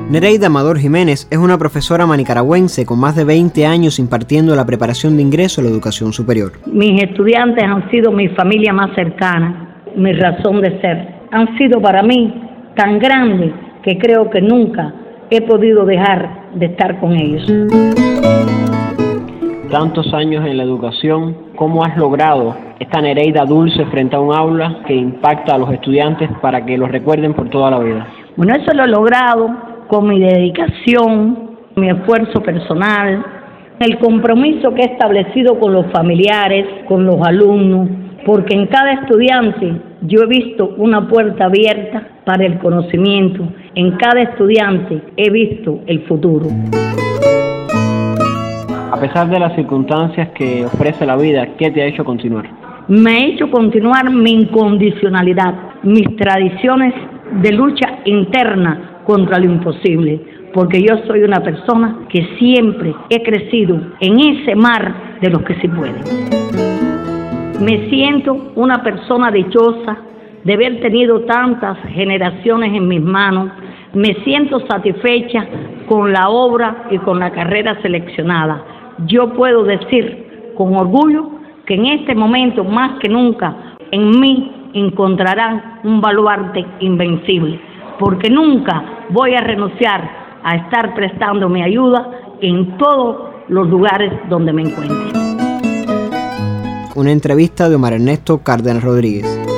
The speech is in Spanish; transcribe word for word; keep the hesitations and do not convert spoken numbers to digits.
Nereida Amador Jiménez es una profesora manicaragüense con más de veinte años impartiendo la preparación de ingreso a la educación superior. Mis estudiantes han sido mi familia más cercana, mi razón de ser. Han sido para mí tan grandes que creo que nunca he podido dejar de estar con ellos. Tantos años en la educación, ¿cómo has logrado esta Nereida dulce frente a un aula que impacta a los estudiantes para que los recuerden por toda la vida? Bueno, eso lo he logrado con mi dedicación, mi esfuerzo personal, el compromiso que he establecido con los familiares, con los alumnos, porque en cada estudiante yo he visto una puerta abierta para el conocimiento, en cada estudiante he visto el futuro. A pesar de las circunstancias que ofrece la vida, ¿qué te ha hecho continuar? Me ha hecho continuar mi incondicionalidad, mis tradiciones de lucha interna contra lo imposible, porque yo soy una persona que siempre he crecido en ese mar de los que se puede. Me siento una persona dichosa de haber tenido tantas generaciones en mis manos. Me siento satisfecha con la obra y con la carrera seleccionada. Yo puedo decir con orgullo que en este momento, más que nunca, en mí encontrarán un baluarte invencible, porque nunca voy a renunciar a estar prestando mi ayuda en todos los lugares donde me encuentre. Una entrevista de Omar Ernesto Cárdenas Rodríguez.